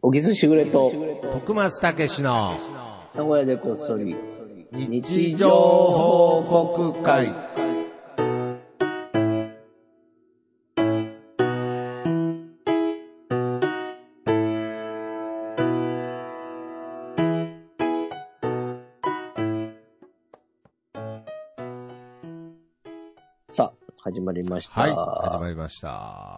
おぎすしぐれと徳松たけしの名古屋でこっそり日常報告会。 さあ始まりました。 はい、始まりました。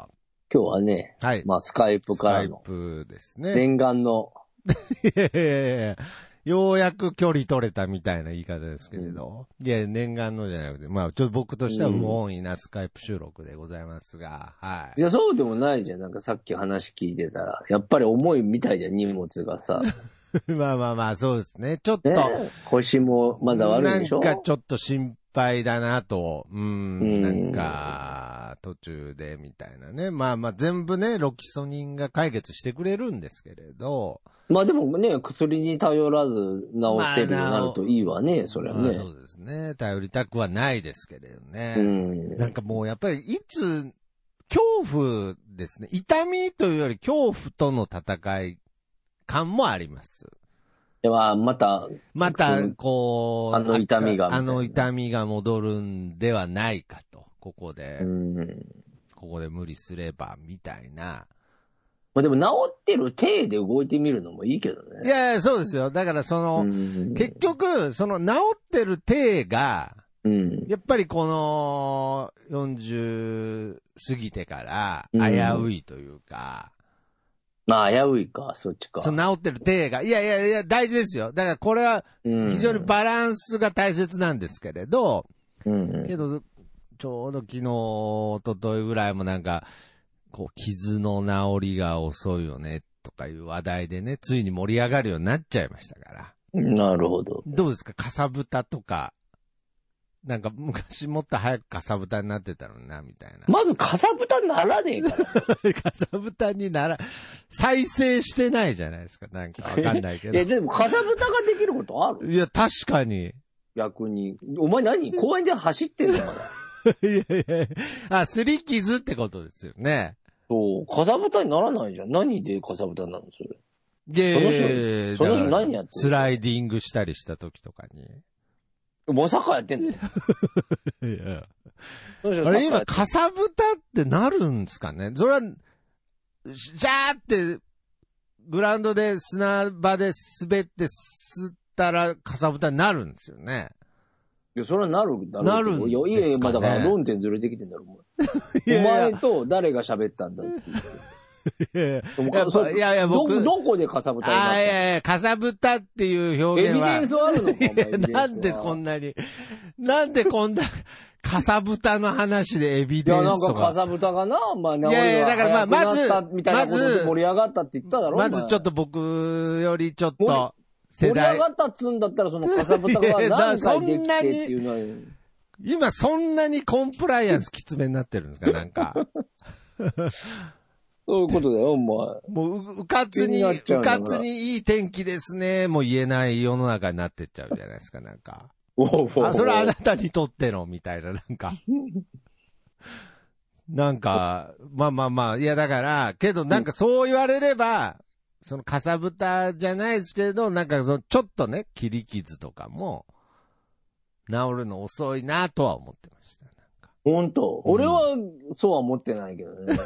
今日はね、 はい、 まあスカイプからのスカイプですね。 念願のいやいやいやようやく距離取れたみたいな言い方ですけれど、いや念願のじゃなくて、まあちょっと僕としては不本意なスカイプ収録でございますが、はい。 いやそうでもないじゃん。なんかさっき話聞いてたらやっぱり重いみたいじゃん、荷物がさ。 まあまあまあそうですね。ちょっと、ね、 腰もまだ悪いでしょ。 なんかちょっと心配だなと、なんか途中でみたいなね。まあまあ全部ねロキソニンが解決してくれるんですけれど。 まあでもね、薬に頼らず治せるようになるといいわね、それはね。 まあ、そうですね。頼りたくはないですけれどね。なんかもうやっぱりいつ、恐怖ですね。痛みというより恐怖との戦い感もあります。 ではまた、 こう、 あの痛みが戻るんではないかと。ここで無理すれば、みたいな。 まあでも治ってる体で動いてみるのもいいけどね。 いやいや、そうですよ。だから結局、その治ってる体が、やっぱりこの40過ぎてから危ういというか。 まあ危ういか、そっちか。 その治ってる体が。いや、大事ですよ。だからこれは非常にバランスが大切なんですけれど、けど、ちょうど昨日、一昨日ぐらいもなんか、こう、傷の治りが遅いよね、とかいう話題でね、ついに盛り上がるようになっちゃいましたから。 なるほど。 どうですか、かさぶたとか。なんか昔もっと早くかさぶたになってたのにな、みたいな。 まずかさぶたにならねえから。 かさぶたに再生してないじゃないですか、なんかわかんないけど。 でもかさぶたができることある？ いや、確かに。 逆に。お前何公園で走ってんのかないや、すり傷ってことですよね。 そう、かさぶたにならないじゃん。何でかさぶたなのそれ。その人何やってんの？ スライディングしたりした時とかに。 まさかやってんの？いや。あれ今、かさぶたってなるんですかね？それは、ジャーって、グラウンドで砂場で滑って吸ったらかさぶたになるんですよね。 いや、それはなるだろう。 なるんですかね。 いや、まあだから論点ずれてきてんだろ、お前。お前と誰が喋ったんだって言って。いや、僕。どこでかさぶたになったの？ いや、かさぶたっていう表現は。 エビデンスはあるのか？ なんでこんな、かさぶたの話でエビデンスとか。いや、 なんかかさぶたがな、まあ、治りが早くなったみたいなことで盛り上がったって言っただろ。 まずちょっと僕よりちょっと、 盛り上がったっつうんだったら、そのかさぶたが何回できてっていうのは。 今そんなにコンプライアンスきつめになってるんですか、なんか。 そういうことだよ、お前。 もう、うかつにいい天気ですね、もう言えない世の中になってっちゃうじゃないですか、なんか。それはあなたにとっての、みたいな、なんか。なんか、まあ、いやだから、けどなんかそう言われれば、そのかさぶたじゃないですけれど、なんかそのちょっとね、切り傷とかも、治るの遅いなとは思ってました。 本当？俺はそうは思ってないけどね。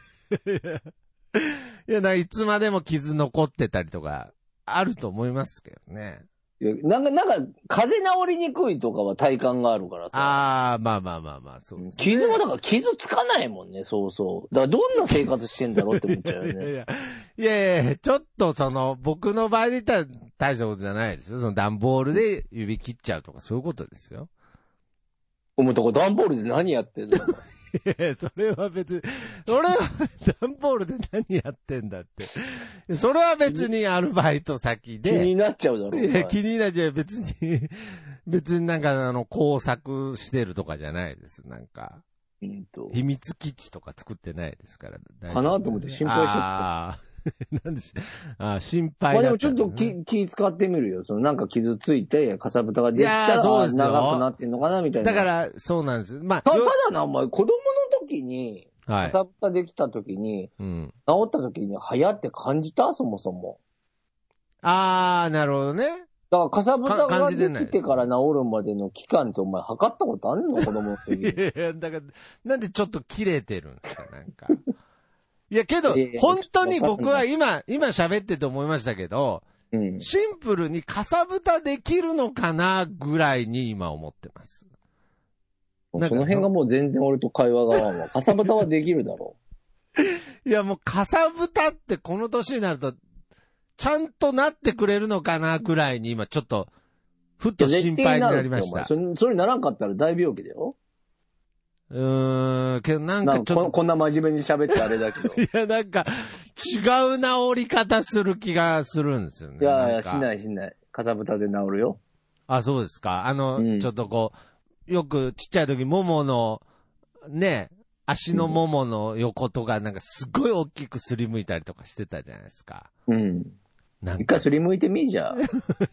いや、いつまでも傷残ってたりとか、あると思いますけどね。 なんか、風邪治りにくいとかは体感があるからさ。 ああ、まあ、そうですね。 傷もだから傷つかないもんね、そうそう。だからどんな生活してんだろうって思っちゃうよね。 いや、ちょっと僕の場合で言ったら大したことじゃないですよ。その段ボールで指切っちゃうとかそういうことですよ。 お前とこ段ボールで何やってんの？ それは別に、段ボールで何やってんだって。それは別にアルバイト先で。 気になっちゃうだろ。 いや、気になっちゃう。別になんか工作してるとかじゃないです。なんか。秘密基地とか作ってないですから。 かなと思って心配しちゃった。 なんで心配だった、ね。 まあでもちょっと気使ってみるよ。なんか傷ついて、かさぶたができたら、長くなってんのかなみたいな。 だから、そうなんです。まあ。 ただな、お前、子供の時に、 かさぶたできた時に、治った時に早って感じた？そもそも。 なるほどね。 だから、かさぶたができてから治るまでの期間ってお前測ったことあんの？子供の時に。 いや、だから、なんでちょっと切れてるんですか、なんか。いや、けど、本当に僕は今喋ってて思いましたけど、シンプルにかさぶたできるのかなぐらいに今思ってます。 その辺がもう全然俺と会話が合わんわ。かさぶたはできるだろう。いや、もうかさぶたってこの年になると、ちゃんとなってくれるのかなぐらいに今ちょっと、ふっと心配になりました。 それならんかったら大病気だよ。 けどなんかちょっと。 こんな真面目に喋ってあれだけど。 いや、なんか、違う治り方する気がするんですよね。 いや、しない。かさぶたで治るよ。 そうですか。ちょっとこう、よくちっちゃい時、ももの、ね、足のももの横とか、なんかすごい大きくすりむいたりとかしてたじゃないですか。一回すりむいてみじゃあ。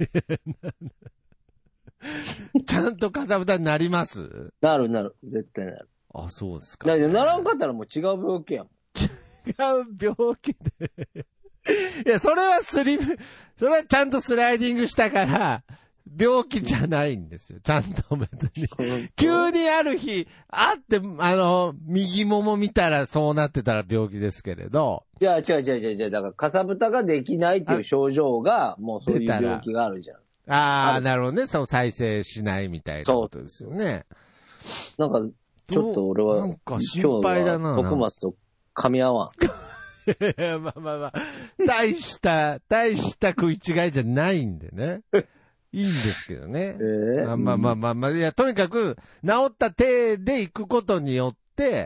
ちゃんとかさぶたになります？ なる。絶対なる。 そうですか。 ならんかったらもう違う病気やもん。 違う病気で。いや、それはちゃんとスライディングしたから、病気じゃないんですよ。ちゃんと別に。急にある日、右もも見たらそうなってたら病気ですけれど。 違う。だから、かさぶたができないっていう症状が、もうそういう病気があるじゃん。 なるほどね。再生しないみたいなことですよね。 なんか、ちょっと俺は、 なんか心配だな。 徳松と噛み合わん。 まあ。大した食い違いじゃないんでね。いいんですけどね。まあ、いや、とにかく、治った体で行くことによって、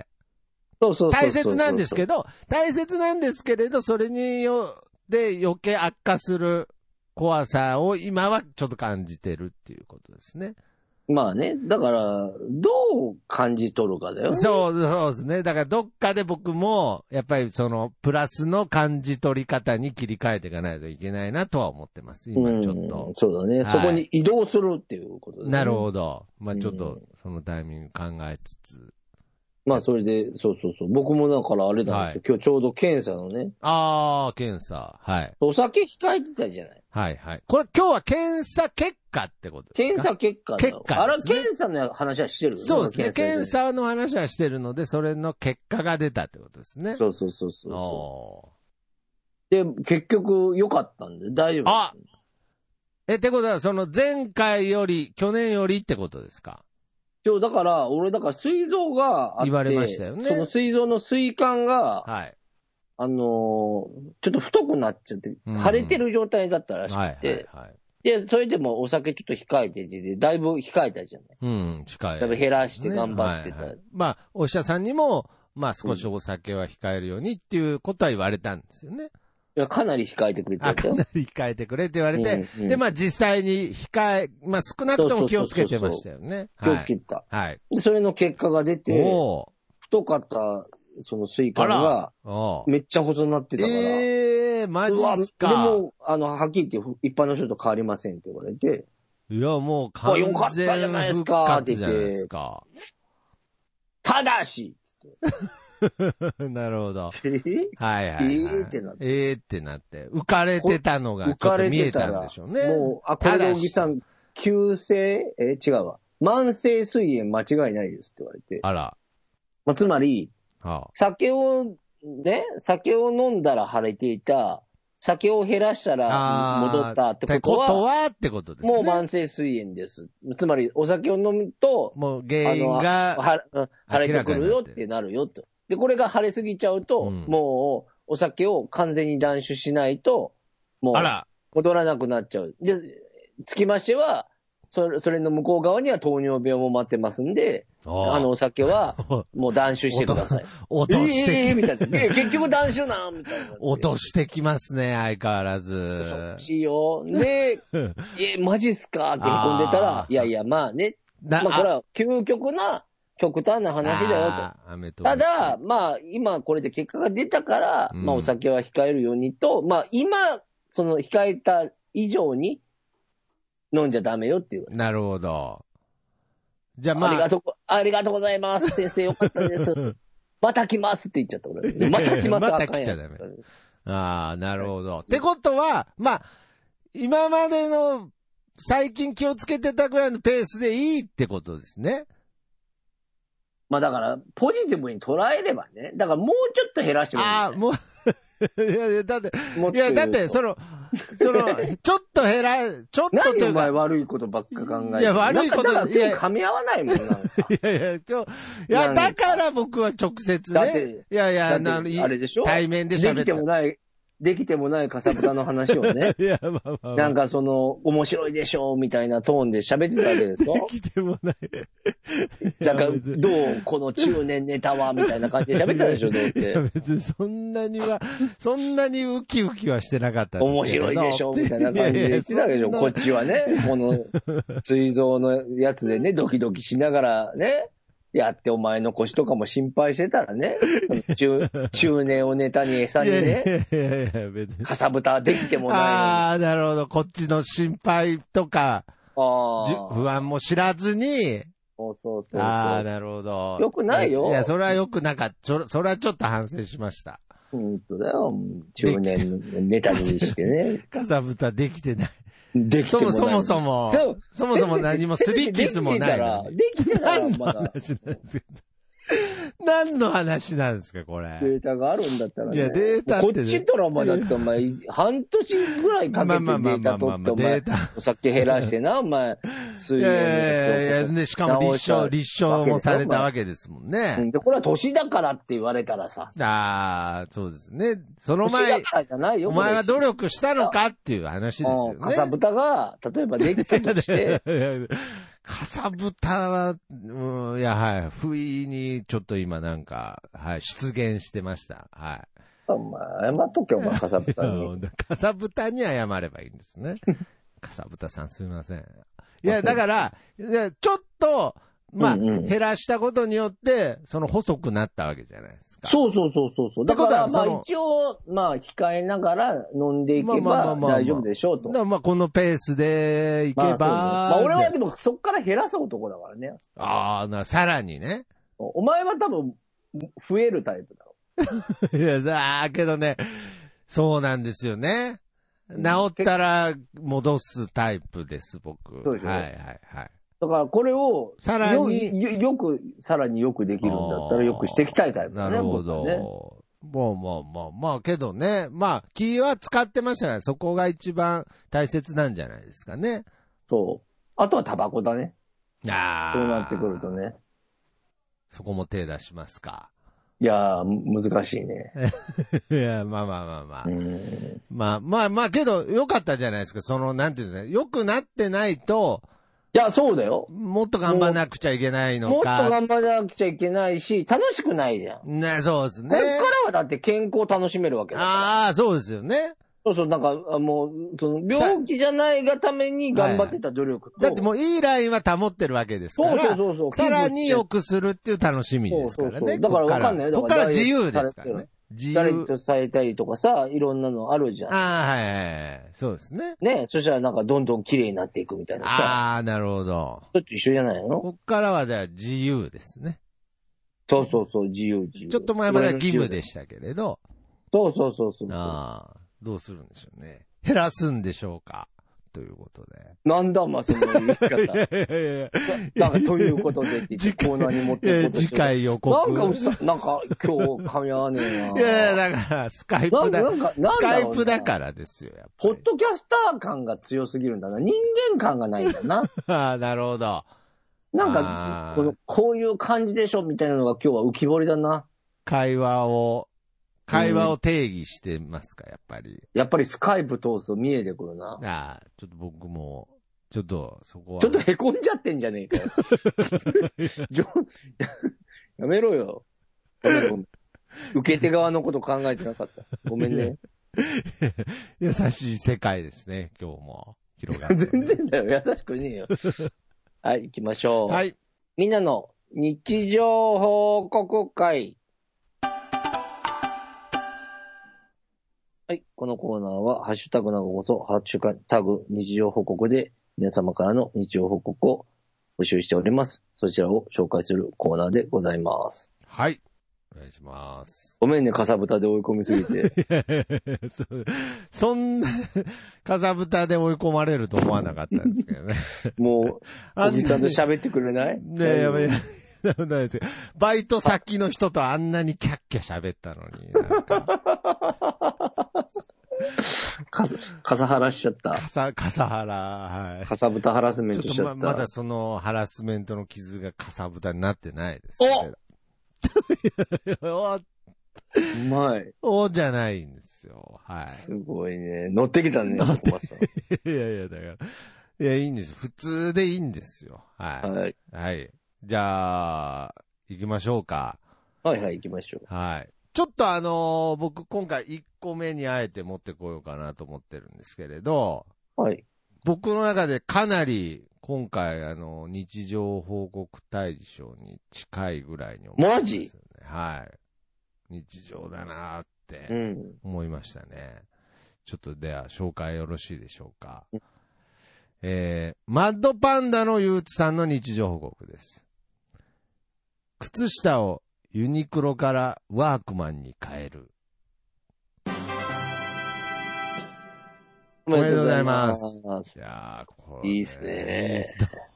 大切なんですけど、それによって余計悪化する怖さを今はちょっと感じてるっていうことですね。 まあね。だから、どう感じ取るかだよね。 そうですね。だからどっかで僕も、やっぱりプラスの感じ取り方に切り替えていかないといけないなとは思ってます。今ちょっと。 そうだね、はい。そこに移動するっていうことですね。 なるほど。まあちょっと、そのタイミング考えつつ。 まあそれで、そう。僕もだからあれなんですよ。今日ちょうど検査のね。 検査。はい。 お酒控えてたじゃない。 はい。これ今日は検査結果ってことですか？ 検査結果だ。 結果ですね。 検査の話はしてるよね。 そうですね。検査の話はしてるので、それの結果が出たってことですね。 そう。で、結局良かったんで大丈夫です。 ってことは、前回より、去年よりってことですか？ だから、膵臓があって、 言われましたよね。 その膵臓の膵管が、 はい。 ちょっと太くなっちゃって、腫れてる状態だったらしくて、で、それでもお酒ちょっと控えてて、だいぶ控えたじゃない。 控え。 だいぶ減らして頑張ってた。 まあ、お医者さんにも、まあ少しお酒は控えるようにっていうことは言われたんですよね。 いや、かなり控えてくれてかなり控えてくれって言われて、で、まあ実際にまあ少なくとも気をつけてましたよね。 気をつけてた。 はい。 で、それの結果が出て、太かったその膵管が、めっちゃ細くなってたから。 マジっすか。 でも、はっきり言って一般の人と変わりませんって言われて。 いや、もう完全復活じゃないですか。 ただしなるほど。 はいってなって。ってなって。浮かれてたのがちょっと見えたんでしょうね。 もう、これで小木さん、急性、違うわ。慢性膵炎間違いないですって言われて。 あら。 まあ、つまり、酒を飲んだら腫れていた、酒を減らしたら戻ったってことは、 ってことですね。 もう慢性膵炎です。つまり、お酒を飲むと、 もう原因が腫れてくるよってなるよと。で、これが腫れすぎちゃうと、もう、お酒を完全に断酒しないと、もう、戻らなくなっちゃう。で、つきましては、それの向こう側には糖尿病も待ってますんで、お酒は、もう断酒してください。 落としてみたいな。結局断酒なみたいな。 落としてきますね、相変わらず。 そうしよう。で、マジっすかって凹んでたら、いや、まあね。まあこれは極端な話だよと。ただ、まあ今これで結果が出たから、まあお酒は控えるようにと、まあ今、その控えた以上に飲んじゃダメよっていう。 なるほど。じゃあまあ。 ありがとうございます。先生よかったです。 また来ますって言っちゃった俺。また来ます。 また来ちゃダメ。ああ、なるほど。ってことは、まあ、今までの最近気をつけてたぐらいのペースでいいってことですね。 まあだから、ポジティブに捉えればね。だからもうちょっと減らしてもいい、ね。 ああ、もう、だって、ちょっと減ら、ちょっとというか。 何お前悪いことばっか考えて。 いや、悪いこと。 だから噛み合わないもんなんか。 だから僕は直接ね。いやいや、 あれでしょ対面で喋って。 できてもないかさぶたの話をね。 いや、まあまあ。 なんか面白いでしょみたいなトーンで喋ってたわけですよ。 できてもない。 だから、どうこの中年ネタはみたいな感じで喋ったでしょ、どうせ。いや、 別にそんなにウキウキはしてなかったんですけど。 面白いでしょみたいな感じで言ってたわけでしょ。こっちはね、この、追蔵のやつでね、ドキドキしながらね、やってお前の腰とかも心配してたらね、中年をネタに餌にね、かさぶたできてもない。 ああ、なるほど。こっちの心配とか、不安も知らずに、 そう。 ああ、なるほど。 よくないよ。 いや、それはよくなかった。それはちょっと反省しました。 本当だよ。中年ネタにしてね。 かさぶたできてない。 できてもない。 そもそも何もすり傷もないのに。 できてたら、まだ。 何の話なんですか、これ。 データがあるんだったらね。 いや、データって、ね。 こっちとらまだってお前、半年ぐらいかけてデータ取ってお前、お酒減らしてな、お前、 水曜日で、しかも立証もされたわけですもんね。 で、これは年だからって言われたらさ。 ああ、そうですね。その前、お前は努力したのかっていう話ですよね。 かさぶたが、例えばできたとして、 かさぶたは、いや、はい、不意にちょっと今なんか、はい、出現してました。はい。 お前、謝っとけ、お前、かさぶたに。 かさぶたに謝ればいいんですね。かさぶたさんすみません。いや、だから、ちょっと、まあ、減らしたことによって、細くなったわけじゃないですか。 そう。だから、まあ一応、まあ控えながら飲んでいけば大丈夫でしょうと。 まあこのペースでいけば。 まあ俺はでもそっから減らす男だからね。 ああ、さらにね。 お前は多分、増えるタイプだろ。 いや、けどね、そうなんですよね。治ったら戻すタイプです、僕。 そうでしょ。 はい。 だからこれを、 さらにさらによくできるんだったらよくしていきたいタイプだね。 なるほど。ね、まあ、けどね、まあ、気は使ってましたから、そこが一番大切なんじゃないですかね。 そう。あとはタバコだね。 ああ。 そうなってくるとね。 そこも手出しますか。 いやー、難しいね。 いや、まあ、けど、良かったじゃないですか。なんていうんですか、良くなってないと、 いや、そうだよ。 もっと頑張らなくちゃいけないのか。 もっと頑張らなくちゃいけないし、楽しくないじゃん。 ね、そうですね。 これからはだって健康を楽しめるわけだから。 ああ、そうですよね。 そう、なんか、もう、病気じゃないがために頑張ってた努力と。 だってもういいラインは保ってるわけですから。そう。さらに良くするっていう楽しみですからね。そう。 だからわかんないよ。 ここから自由ですからね。 ダイエットされたりとかさ、いろんなのあるじゃん。 ああ、はい。そうですね。 ね、そしたらなんかどんどん綺麗になっていくみたいなさ。 ああ、なるほど。 ちょっと一緒じゃないの？ こっからは自由ですね。 そう、自由。 ちょっと前までは義務でしたけれど。 そう。 ああ、どうするんでしょうね。減らすんでしょうか。ということで。 なんだ、その言い方。なんか、ということでって言ってコーナーに持っていこうとして。 次回予告。 なんか今日噛み合わねえな。 いや、だから、スカイプだからですよ、やっぱり。 ポッドキャスター感が強すぎるんだな。人間感がないんだな。 ああ、なるほど。 なんか、こういう感じでしょみたいなのが今日は浮き彫りだな。 会話を定義してますか、やっぱり。 やっぱりスカイプ通すと見えてくるな。 ああ、ちょっと僕も、ちょっとそこは。 ちょっと凹んじゃってんじゃねえかよ。やめろよ。ごめん。受け手側のこと考えてなかった。ごめんね。 優しい世界ですね、今日も。広がって。 全然だよ。優しくねえよ。はい、行きましょう。 はい。 みんなの日常報告会。はい。このコーナーは、ハッシュタグなごこそ、ハッシュタグ日常報告で、皆様からの日常報告を募集しております。そちらを紹介するコーナーでございます。 はい。 お願いします。 ごめんね、かさぶたで追い込みすぎて。 そんな、かさぶたで追い込まれると思わなかったんですけどね。 もう、おじさんと喋ってくれない？ ねえ、やばい。バイト先の人とあんなにキャッキャ喋ったのに。 かさはらしちゃった。 かさはら、はい。 かさぶたハラスメントしちゃった。 ちょっとまだそのハラスメントの傷がかさぶたになってないです、 ね。おうまい。 おじゃないんですよ。はい。 すごいね。乗ってきたね、 小松さん。いや、だから。いや、いいんです。普通でいいんですよ。はい。 はい。 はい。じゃあ、行きましょうか。 はい、行きましょう。 はい。ちょっと僕今回1個目にあえて持ってこようかなと思ってるんですけれど、 はい。 僕の中でかなり今回日常報告大賞に近いぐらいに思います、ね。 マジ？ はい。日常だなーって思いましたね。ちょっとでは紹介よろしいでしょうか。マッドパンダのゆうつさんの日常報告です。靴下をユニクロからワークマンに変える。 おめでとうございます。 いやー、これ、 いいですね。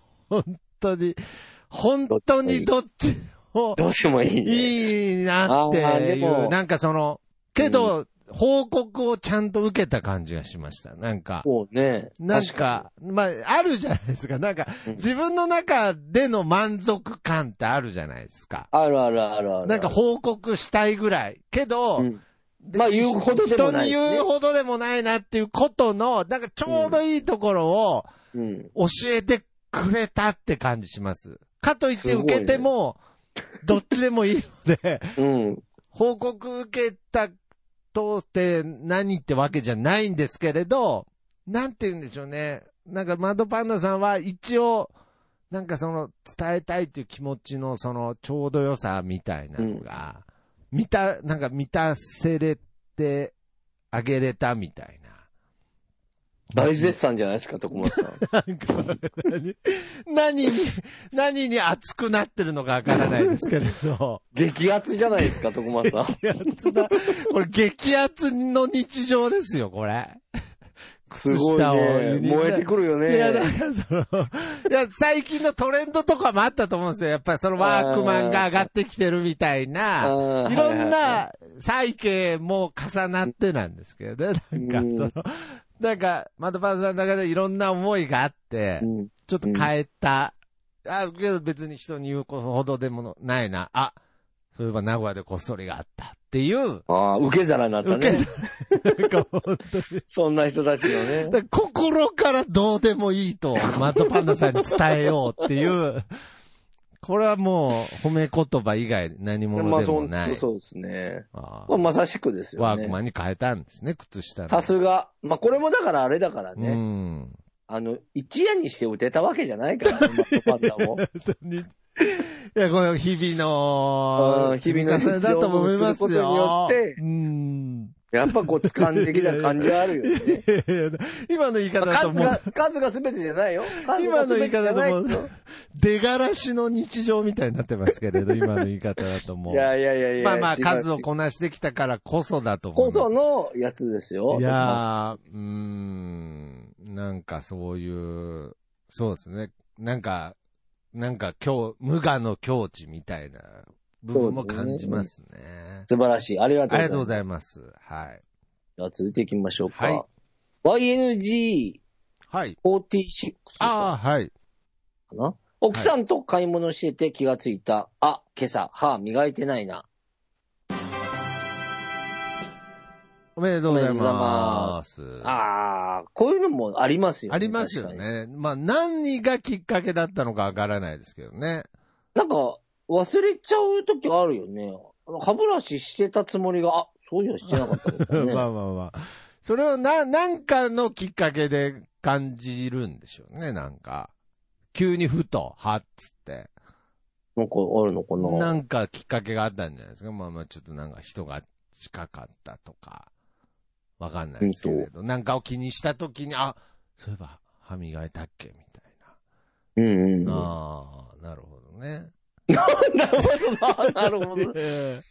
本当にどっちも。 どうしてもいいね。 いいなっていう。なんかけど、報告をちゃんと受けた感じがしました。なんか。 そうね。 なんか、まあ、あるじゃないですか。なんか、自分の中での満足感ってあるじゃないですか。 ある。 なんか報告したいぐらい。けど、 まあ言うほどでもない、 ね。人に言うほどでもないなっていうことの、なんかちょうどいいところを、教えてくれたって感じします。かといって受けても、どっちでもいいので、報告受けたとって何ってわけじゃないんですけれど、なんて言うんでしょうね。なんかマッドパンダさんは一応、なんか伝えたいっていう気持ちのちょうど良さみたいなのが、なんか満たせれてあげれたみたいな。 大絶賛じゃないですか、徳松さん。 なんか何に熱くなってるのかわからないですけれど。 激アツじゃないですか、徳松さん。 激アツだ。これ激アツの日常ですよ、これ。 すごいね。燃えてくるよね。 いや、だから最近のトレンドとかもあったと思うんですよ。やっぱりワークマンが上がってきてるみたいな、いろんな背景も重なってなんですけどね。なんか、マッドパンダさんの中でいろんな思いがあって、ちょっと変えた。けど別に人に言うほどでもないな。そういえば名古屋でこっそりがあったっていう。 受け皿になったね。そんな人たちのね。 心からどうでもいいと、マッドパンダさんに伝えようっていう。これはもう褒め言葉以外何者でもない。 そうですね。まさしくですよね。 ワークマンに変えたんですね、靴下の。 さすが。これもだからあれだからね。一夜にして打てたわけじゃないからね、マッドパンダも。 いや、この日々の日常だと思いますよ。によって、 やっぱ掴んできた感じがあるよね。 今の言い方だともう。 数が全てじゃないよ。 今の言い方だともう、出がらしの日常みたいになってますけれど、今の言い方だともう。 いや。 まあ、数をこなしてきたからこそだと思います。 こそのやつですよ。 いやー、なんかそういう、そうですね。なんか無我の境地みたいな部分も感じますね。 素晴らしい。ありがとうございます。はい。 では続いていきましょうか。 はい。 YNG46 さん。 はい。 かな？奥さんと買い物してて気がついた。今朝、歯磨いてないな。 おめでとうございます。 こういうのもありますよね。 ありますよね。まあ、何がきっかけだったのかわからないですけどね。 なんか、忘れちゃうときあるよね。歯ブラシしてたつもりが、そういうのしてなかったですね。 まあ。それをなんかのきっかけで感じるんでしょうね、なんか。急にふと、はっつって。 なんかあるのかな？ なんかきっかけがあったんじゃないですか。まあ、ちょっとなんか人が近かったとか。わかんないですけれど、なんかを気にしたときに、そういえば歯磨いたっけみたいな。なるほどね。 なるほどね。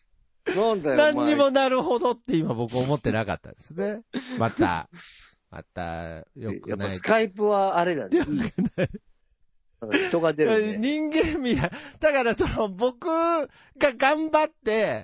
なんだよ。 何にもなるほどって今僕思ってなかったですね。また、よくない。 やっぱスカイプはあれだね。 よくない。 人が出る、ね。 人間味が、だから僕が頑張って、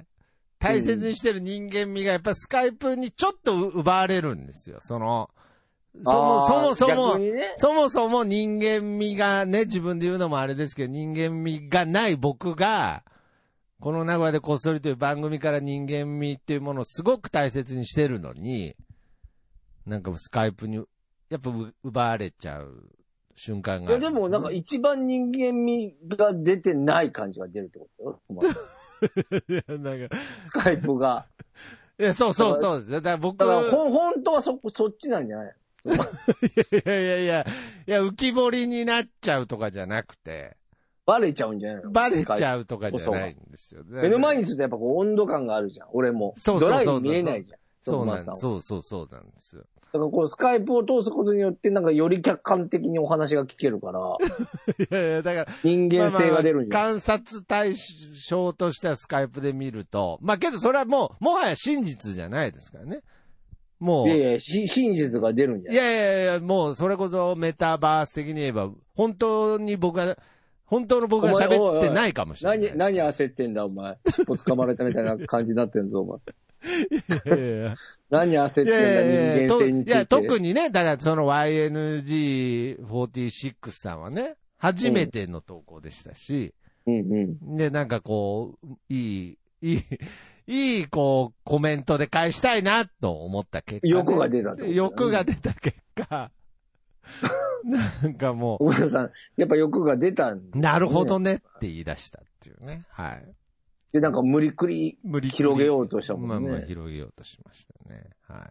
大切にしてる人間味がやっぱスカイプにちょっと奪われるんですよ。そもそも人間味がね、自分で言うのもあれですけど、人間味がない僕が、この名古屋でこっそりという番組から人間味っていうものをすごく大切にしてるのに、なんかスカイプにやっぱ奪われちゃう瞬間がある。 いやでもなんか一番人間味が出てない感じが出るってことよ。 いやなんかスカイプが。 いや、そうですよ。だから僕は本当はそっちなんじゃないいや、浮き彫りになっちゃうとかじゃなくて。 バレちゃうんじゃないの？ バレちゃうとかじゃないんですよ。 目の前にするとやっぱ温度感があるじゃん。俺も。ドライに見えないじゃん。 そうなんですよ。 だからスカイプを通すことによってなんかより客観的にお話が聞けるから。 いや、だから。 人間性が出るんじゃん。 観察対象としてはスカイプで見ると。けどそれはもはや真実じゃないですからね。もう。 いや、真実が出るんじゃない？ いや、もうそれこそメタバース的に言えば、本当の僕が喋ってないかもしれない。 何焦ってんだ、お前。尻尾掴まれたみたいな感じになってんぞ、お前。何焦ってんだ、人間性について。 いや、特にね、だからYNG46 さんはね、初めての投稿でしたし、で、なんかいいコメントで返したいなと思った結果、ね。 欲が出たってこと、ね。 欲が出た結果。なんかもう。 小村さん、やっぱ欲が出たんだ、ね。なるほどねって言い出したっていうね。はい。 で、なんか無理くり広げようとしたもんね。 広げようとしましたね。はい。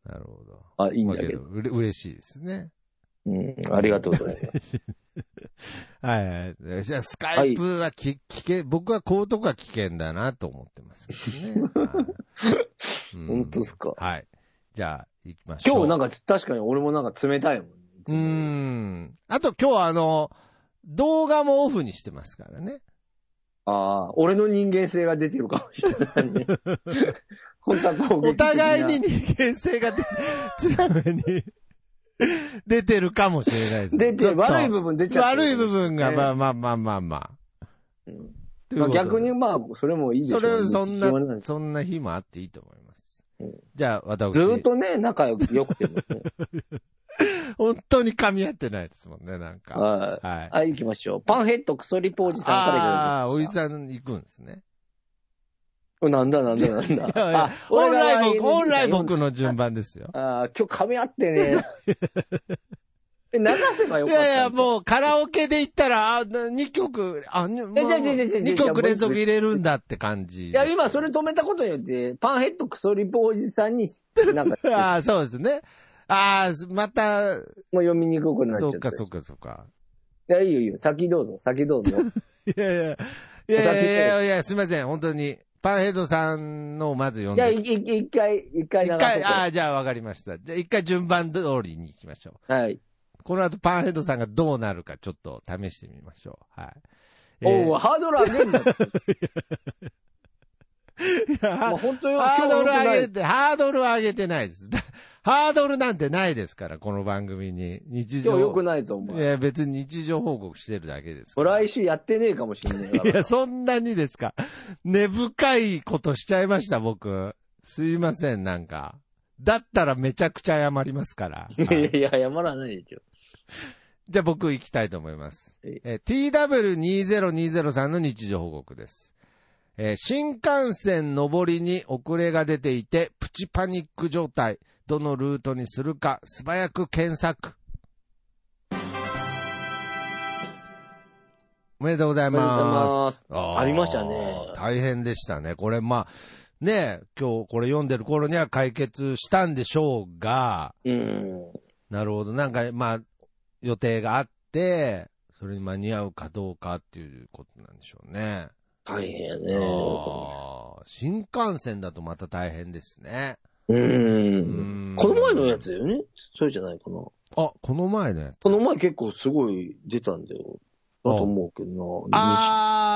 なるほど。 いいんだけど。 嬉しいですね。 ありがとうございます。 はい。じゃあ、スカイプは僕はこういうとこが危険だなと思ってますけどね。 本当ですか。 はい。じゃあ、行きましょう。 今日なんか確かに俺もなんか冷たいもん。あと今日は動画もオフにしてますからね。 俺の人間性が出てるかもしれないね。本当は攻撃的な。 お互いに人間性が強めに出てるかもしれないです。 悪い部分出ちゃってる。 悪い部分が、まあ。 逆にそれもいいでしょうね。 そんな日もあっていいと思います。じゃあ、私。 ずっとね、仲良くてもね。 本当に噛み合ってないですもんね、なんか。 はい。行きましょう。パンヘッドクソリポおじさんからいただきました。 おじさん行くんですね。 なんだ。 本来僕の順番ですよ。 今日噛み合ってね。流せばよかった。 いや、もうカラオケで言ったら、2曲、2曲連続入れるんだって感じ。 いや、今それ止めたことによって、パンヘッドクソリポおじさんに、なんか。 そうですね。また。もう読みにくくなっちゃった。 そうか。 いや、いいよ。先どうぞ。 いや、すいません。本当に。パンヘッドさんのをまず読んで。 じゃあ、一回流そう。 じゃあわかりました。じゃあ一回順番通りに行きましょう。 はい。 この後パンヘッドさんがどうなるかちょっと試してみましょう。はい。 ハードル上げんだって。本当よ、 ハードル上げてないです。ハードルなんてないですから、この番組に。日常。 今日良くないぞ、お前。 いや、別に日常報告してるだけですから。 来週やってねえかもしんねえから。 いや、そんなにですか。根深いことしちゃいました、僕。すいません、なんか。だったらめちゃくちゃ謝りますから。 いや、謝らないでよ。 じゃあ僕行きたいと思います。TW2020 さんの日常報告です。新幹線上りに遅れが出ていて、プチパニック状態。どのルートにするか、素早く検索。おめでとうございます。 ありましたね。 大変でしたね。これ今日これ読んでる頃には解決したんでしょうが、なるほど。なんか予定があって、それに間に合うかどうかっていうことなんでしょうね。 大変やね。 新幹線だとまた大変ですね。 この前のやつよね。それじゃないかな。 この前のやつ。 この前結構すごい出たんだよ。だと思うけどな。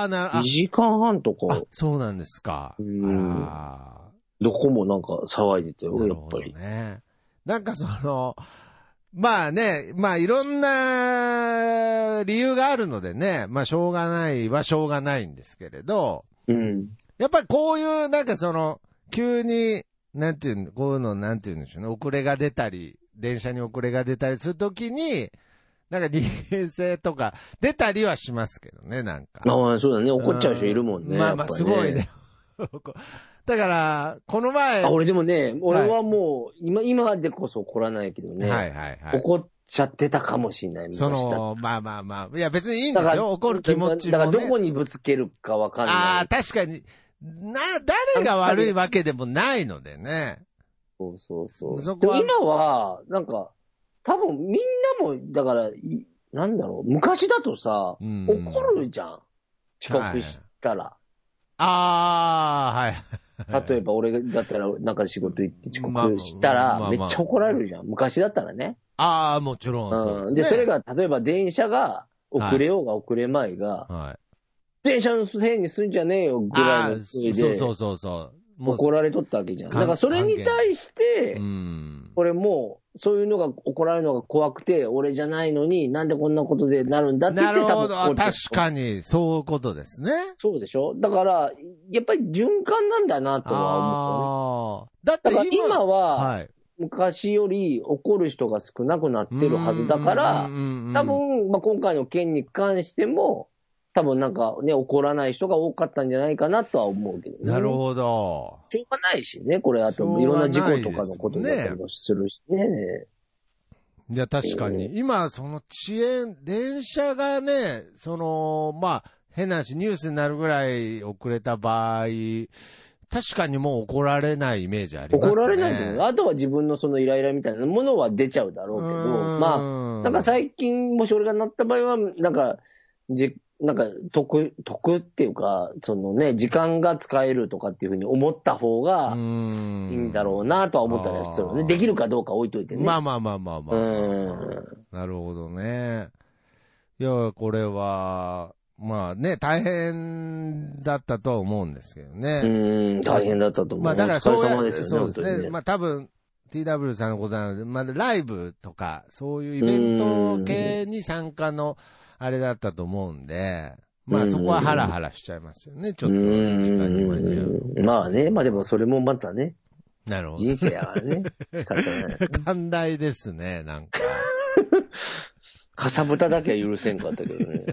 2時間半とか。 そうなんですか。 どこもなんか騒いでたよ、やっぱり。 ね。なんかまあね、まあいろんな理由があるのでね、まあしょうがないはしょうがないんですけれど、やっぱりこういうなんか急に、こういうのなんて言うんでしょうね、遅れが出たり、電車に遅れが出たりするときに、なんか人間性とか出たりはしますけどね、なんか。 まあそうだね、怒っちゃう人いるもんね。 まあまあすごいね。だから、この前。 俺でもね、俺はもう、今でこそ怒らないけどね。怒っちゃってたかもしれない。 まあ。いや別にいいんですよ、怒る気持ちもね。 だからどこにぶつけるかわかんない。 確かに。誰が悪いわけでもないのでね。 そう。今は、なんか、多分みんなも、だから、なんだろう、昔だとさ、怒るじゃん。遅刻したら。 はい。 例えば俺だったら、なんか仕事行って遅刻したら、めっちゃ怒られるじゃん。昔だったらね。 もちろんそうですね。 で、それが、例えば電車が遅れようが遅れまいが、電車のせいにすんじゃねえよぐらいの勢いで、怒られとったわけじゃん。だからそれに対して、俺もう、そういうのが怒られるのが怖くて、俺じゃないのになんでこんなことでなるんだって言って。 なるほど。確かに、そういうことですね。 そうでしょ？だから、やっぱり循環なんだなとは思う、ね。だから今は、昔より怒る人が少なくなってるはずだから、多分、今回の件に関しても、多分なんかね、怒らない人が多かったんじゃないかなとは思うけどね。 なるほど。 しょうがないしね、これあといろんな事故とかのことだったりもするしね。 いや、確かに。今、電車がね、まあ、変な話、ニュースになるぐらい遅れた場合、確かにもう怒られないイメージありますね。 怒られないけど、あとは自分のイライラみたいなものは出ちゃうだろうけど、まあ、なんか最近、もし俺がなった場合は、なんか得っていうか、時間が使えるとかっていうふうに思った方がいいんだろうなとは思ったりするよね。できるかどうか置いといてね。 まあ。なるほどね。いや、これは、まあね、大変だったとは思うんですけどね。 大変だったと思う。 まあだからそうですね。まあ多分、TW さんのことなので、まあライブとか、そういうイベント系に参加の、あれだったと思うんで、まあそこはハラハラしちゃいますよね、ちょっと時間に間に合う。 まあね、まあでもそれもまたね。 なるほど。 人生やからね。仕方ない。 寛大ですね、なんか。 かさぶただけは許せんかったけどね。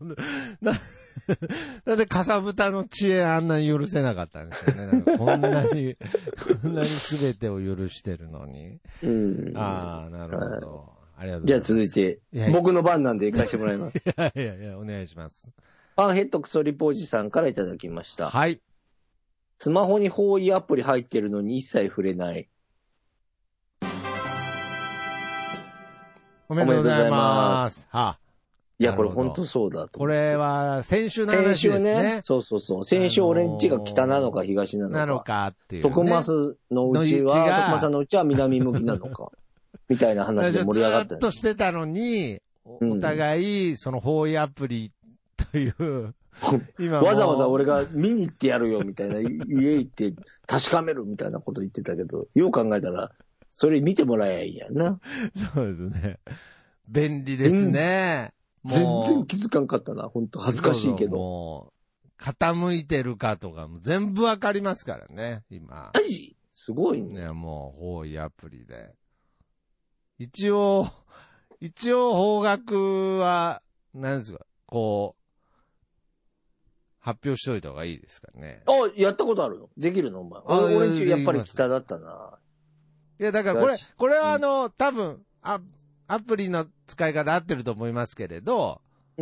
だってかさぶたの知恵あんなに許せなかったんですよね。こんなに全てを許してるのに。なるほど。ありがとうございます。 じゃあ続いて、僕の番なんで行かせてもらいます。 いや、お願いします。 パンヘッドクソリポージさんからいただきました。 はい。 スマホに方位アプリ入ってるのに一切触れない。 おめでとうございます。 いや、これ本当そうだと。 これは先週の話ですね。先週ね。 そう。先週俺んちが北なのか東なのか。 っていう、 徳増のうちは南向きなのか。みたいな話で盛り上がった。 ずっとしてたのに、お互い、方位アプリという、 今わざわざ俺が見に行ってやるよみたいな、家行って確かめるみたいなこと言ってたけど、よう考えたら、それ見てもらえばいいやな。 そうですね。便利ですね。 全然気づかんかったな。本当恥ずかしいけど。 もう傾いてるかとかも全部わかりますからね、今。 マジ？すごいね。 もう方位アプリで。一応方角は、何ですか、発表しといた方がいいですかね。 やったことあるの？できるのお前。俺んちやっぱり北だったな。 いや、だからこれは多分、アプリの使い方合ってると思いますけれど、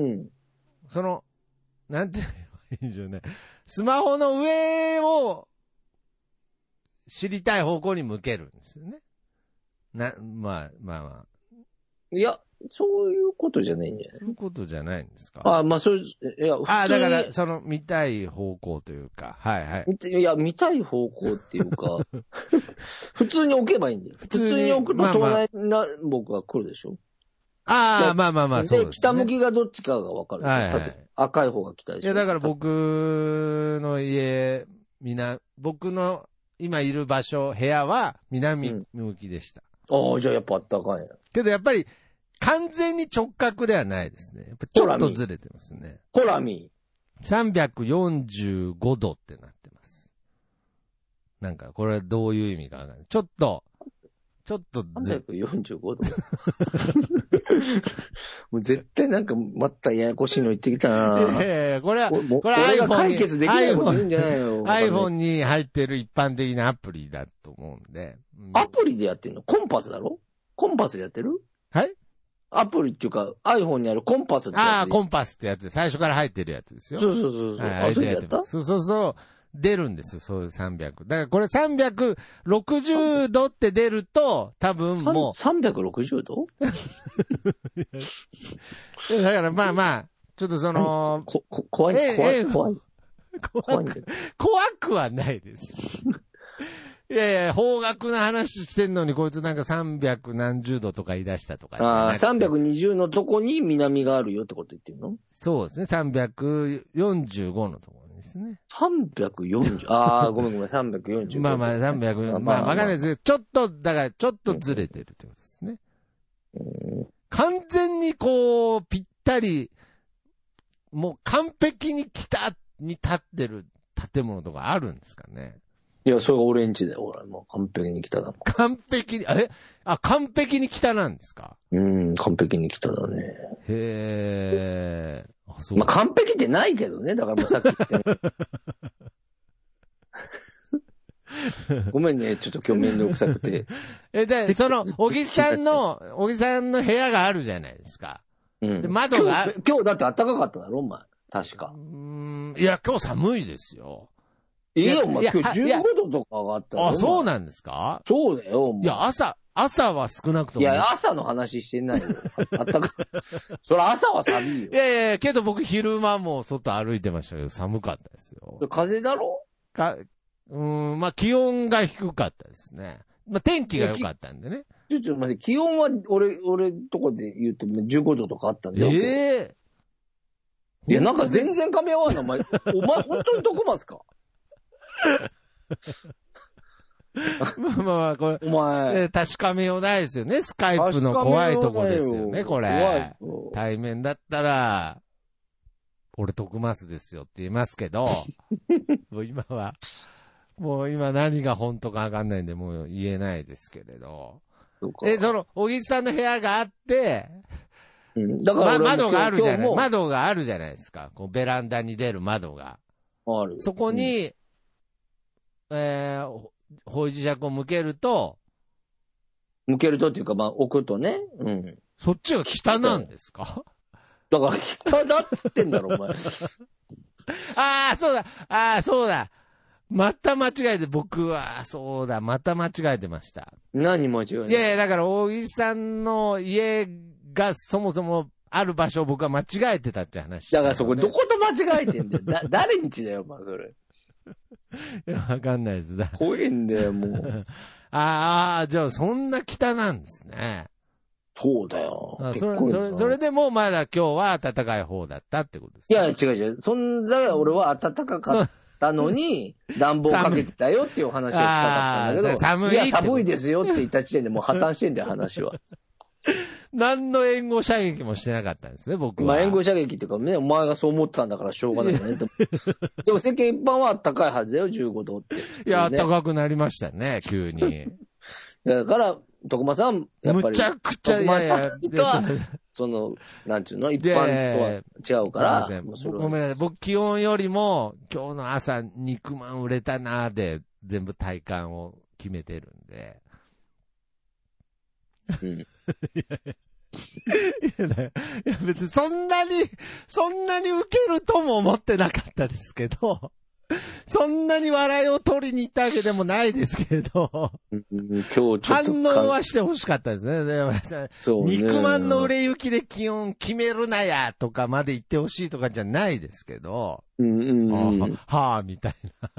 なんて言えばいいんでしょうね。スマホの上を知りたい方向に向けるんですよね。まあ。 いや、そういうことじゃないんじゃない？ そういうことじゃないんですか？ だから、見たい方向というか、はい。 いや、見たい方向っていうか、普通に置けばいいんだよ。普通に置くと東南北が来るでしょ？ ああ、まあまあまあ、そうです、ね。 で、北向きがどっちかがわかる。はいはい。赤い方が北でしょ。 いや、だから僕の家、僕の今いる場所、部屋は南向きでした。 ああ、じゃあやっぱあったかい。 けどやっぱり、完全に直角ではないですね。やっぱちょっとずれてますね。 ほらみ。 345度ってなってます。なんか、これどういう意味かわかんない。ちょっとずれ。 345度もう絶対なんか、またややこしいの言ってきたなこれは iPhone 解決できないこと言うんじゃないよ。 iPhone に入ってる一般的なアプリだと思うんで。 アプリでやってんの？コンパスだろ？コンパスでやってる？ はい？ アプリっていうか iPhone にあるコンパスってやつ。 ああ、コンパスってやつ。最初から入ってるやつですよ。 そう。 あれでやった？そう。出るんですよ、そういう300。だからこれ360度って出ると、多分もう。 360度だからまあまあ、ちょっとその、 怖いんだよ。 怖くはないです。いや、方角の話してんのに、こいつなんか300何十度とか言い出したとか。 ああ、320のとこに南があるよってこと言ってんの？ そうですね、345のところですね。 340、ああ、ごめん、340。 まあ300、まあわかんないですけど、ちょっとずれてるってことですね。完全にこう、ぴったり、もう完璧に北に立ってる建物とかあるんですかね。 いや、それが俺んちだよ、俺。もう完璧に北だもん。 完璧に、完璧に北なんですか？ 完璧に北だね。 へー。 まあ、完璧ってないけどね。だからもうさっき言ったごめんね、ちょっと今日めんどくさくて。 で、その、小木さんの部屋があるじゃないですか。で窓が今日だって暖かかっただろ、お前。確か。 いや、今日寒いですよ。 いや、お前今日15度とか上がったよ。 あ、そうなんですか？ そうだよ、お前。 いや、朝は少なくとも。 いや、朝の話してないよ。暖かそれ朝は寒いよ。 いや、けど僕昼間も外歩いてましたけど寒かったですよ。 風だろ？ まあ気温が低かったですね。まあ天気が良かったんでね。 ちょっと待って、気温は俺とこで言うと15度とかあったんだよ。いや、なんか全然噛み合わんの、お前本当にどこますか？ まあ、これ。 お前。 確かめようないですよね。スカイプの怖いとこですよね、これ。対面だったら、俺徳増ですよって言いますけど、もう今何が本当かわかんないんで、もう言えないですけれど。その、小木さんの部屋があって、 だから窓があるじゃない。窓があるじゃないですか。こうベランダに出る窓が。 ある。 そこに、方位磁石を向けるとっていうか、まあ、置くとね。 そっちが北なんですか？ だから北だっつってんだろ、お前。 そうだ。また間違えて、僕は、そうだ、また間違えてました。 何間違えて？ いや、だから、大木さんの家がそもそもある場所を僕は間違えてたって話。 だからそこどこと間違えてんだよ。誰んちだよ、まあ、それ。 いや、わかんないです。 怖いんだよ、もう。 じゃあ、そんな北なんですね。 そうだよ。 それでもまだ今日は暖かい方だったってことですか？いや、違う。そんな俺は暖かかったのに、暖房かけてたよっていう話をしたかったんだけど、寒いですよって言った時点でもう破綻してんだよ、話は。 何の援護射撃もしてなかったんですね、僕は。 まあ援護射撃っていうかね、お前がそう思ってたんだからしょうがないよね。でも世間一般は暖かいはずだよ、15度って。 いや、暖かくなりましたね、急に。 だから、徳間さん、やっぱり。 むちゃくちゃ、 徳間さんとは、その、なんちゅうの、一般とは違うから。 ごめんなさい。僕、気温よりも、今日の朝、肉まん売れたなーで、全部体感を決めてるんで。いや別にそんなに受けるとも思ってなかったですけど、そんなに笑いを取りに行ったわけでもないですけど、 今日ちょっと反応はしてほしかったですね。そうね。肉まんの売れ行きで気温決めるなやとかまで言ってほしいとかじゃないですけど、はぁ、みたいな。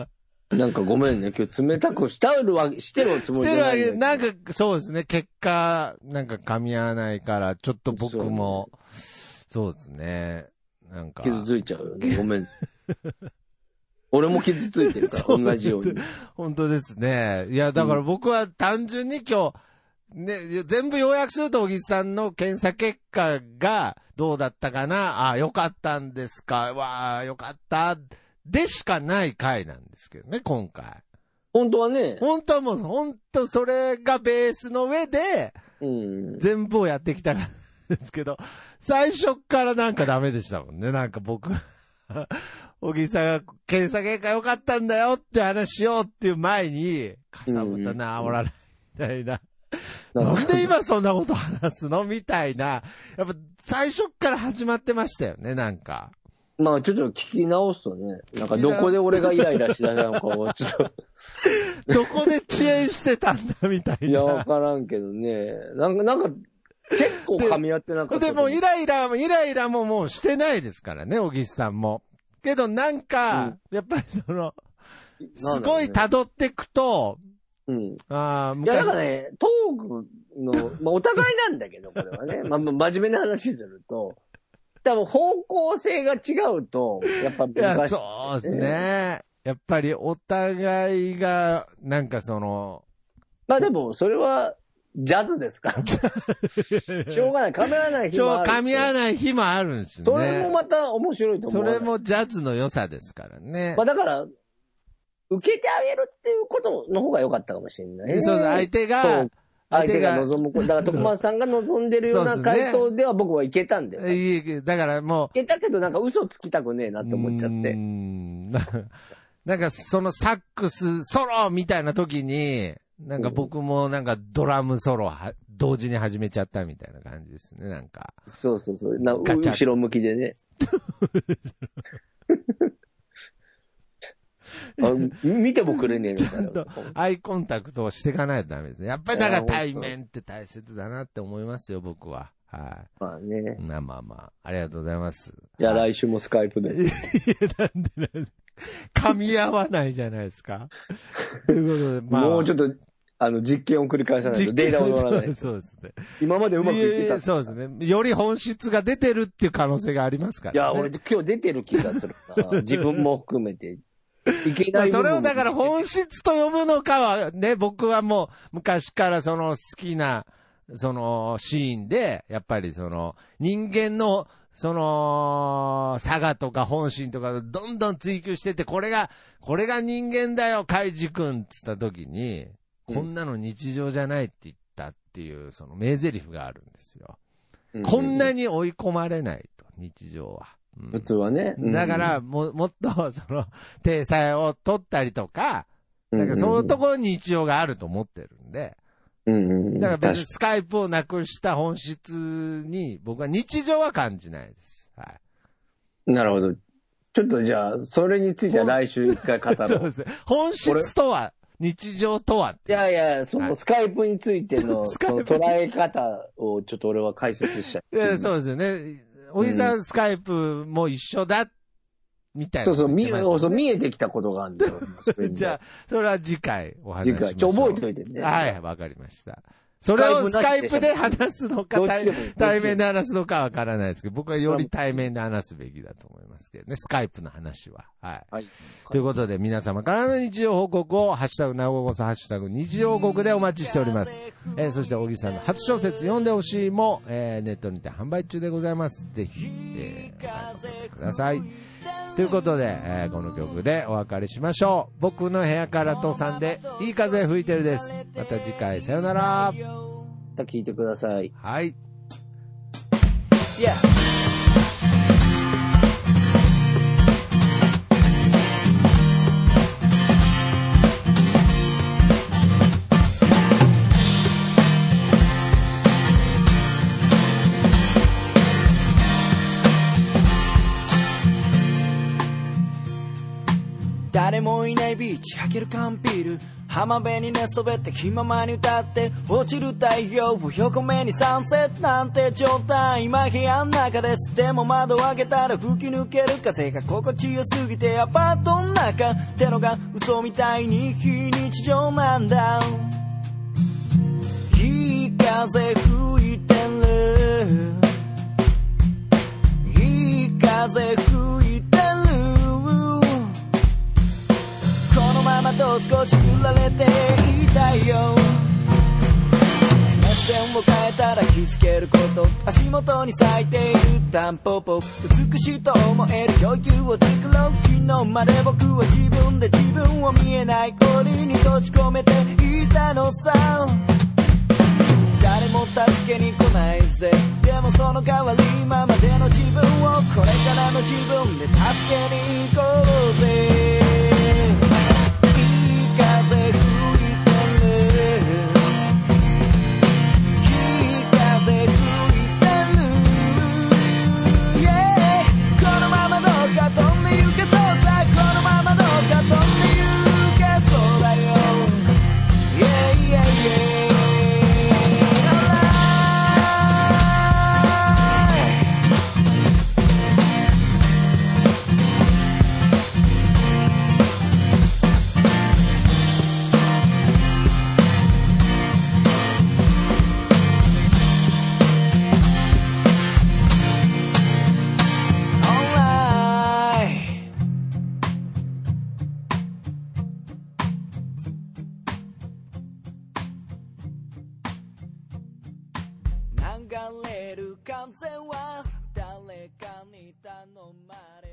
なんかごめんね、今日冷たくしてるつもりじゃないんだけど。 なんかそうですね、結果、なんか噛み合わないから、ちょっと僕も、そうですね、なんか。 傷ついちゃうよね、ごめん。俺も傷ついてるから、同じように。 本当ですね。いや、だから僕は単純に今日、ね、全部要約すると、小木さんの検査結果がどうだったかな、あ、よかったんですか、わあ、よかった、でしかない回なんですけどね、今回。 本当はね。 本当はもう、本当それがベースの上で、全部をやってきたんですけど、最初からなんかダメでしたもんね、なんか僕。小木さんが検査結果良かったんだよって話しようっていう前に、かさぶた治らないみたいな。なんで今そんなこと話すのみたいな。やっぱ最初から始まってましたよね、なんか。 まあちょっと聞き直すとね、なんかどこで俺がイライラしてたのかをちょっと。 どこで遅延してたんだみたいな。 いや、わからんけどね。なんか、結構噛み合ってなかった。 でもイライラももうしてないですからね、小木さんも。けどなんか、やっぱりその、すごい辿ってくと、 いや、だからね、トークの、まあお互いなんだけど、これはね。まあ真面目な話すると、多分方向性が違うと、やっぱ難しい。いや、 そうですね。やっぱりお互いが、なんかその。 まあでも、それは、ジャズですから。しょうがない。噛み合わない日もある。 噛み合わない日もあるんですよね。 それもまた面白いと思う。 それもジャズの良さですからね。 まあだから、受けてあげるっていうことの方が良かったかもしれないね。 そう、相手が望む。だから徳松さんが望んでるような回答では僕はいけたんだよ。 だからもう。 いけたけどなんか嘘つきたくねえなって思っちゃって。 なんかそのサックスソロみたいな時に、なんか僕もなんかドラムソロ同時に始めちゃったみたいな感じですね、なんか。 そう。後ろ向きでね。見てもくれねえのかよ。アイコンタクトをしていかないとダメですね。やっぱりだから対面って大切だなって思いますよ、僕は。はい。 まあね。 まあ。ありがとうございます。 じゃあ来週もスカイプで。 いや、なんで噛み合わないじゃないですか。ということで、 もうちょっと、実験を繰り返さないとデータを乗らない。 そうですね。 今までうまくいってた。 そうですね。より本質が出てるっていう可能性がありますからね。 いや、俺今日出てる気がするな。自分も含めて。いけない。 それをだから本質と呼ぶのかはね、僕はもう昔からその好きな、そのシーンで、やっぱりその人間のその差がとか本心とかどんどん追求してて、これが人間だよ、カイジ君っつった時に、こんなの日常じゃないって言ったっていうその名台詞があるんですよ。こんなに追い込まれないと、日常は。 普通はね。 だから、もっと、その、体裁を取ったりとか、なんかそういうところに日常があると思ってるんで、だから別にスカイプをなくした本質に、僕は日常は感じないです。はい。 なるほど。ちょっとじゃあ、それについては来週一回語ろう。 そうですね。本質とは、日常とは。 いや、そのスカイプについての、捉え方をちょっと俺は解説しちゃう。 いや、そうですよね。おじさん、スカイプも一緒だ、みたいな、 そう、見えてきたことがあるんだよ。 じゃあ、それは次回お話ししましょう。 覚えておいてね。 はい、わかりました。それをスカイプで話すのか、対面で話すのかわからないですけど、僕はより対面で話すべきだと思いますけどね、スカイプの話は。はい。ということで、皆様からの日常報告を、ハッシュタグなごごそ、ハッシュタグ日常報告でお待ちしております。そして、小木さんの初小説読んでほしいも、ネットにて販売中でございます。ぜひ、お買いください。ということで、この曲でお別れしましょう。僕の部屋から父さんでいい風吹いてるです。また次回さよなら。また聞いてください。 はい。 誰もいないビー打ち上げる缶ビール浜辺に寝そべって気ままに歌って落ちる太陽を横目にサンセットなんて状態今部屋の中です。でも窓を開けたら吹き抜ける風が心地よすぎてアパートの中ってのが嘘みたいに非日常なんだ。いい風吹いてるいい風吹いてるこのままと少し振られていたいよ。目線を変えたら気づけること足元に咲いているタンポポ美しいと思える余裕を作ろう。昨日まで僕は自分で自分を見えない氷に閉じ込めていたのさ。誰も助けに来ないぜ。でもその代わり今までの自分をこれからの自分で助けに行こうぜ。いい風吹いてるいい風吹いてる、yeah、このままどうか飛んで行けそうさ。このままどうか飛んで行けそうだよ、yeah, yeah, yeah流れる風は誰かに頼まれ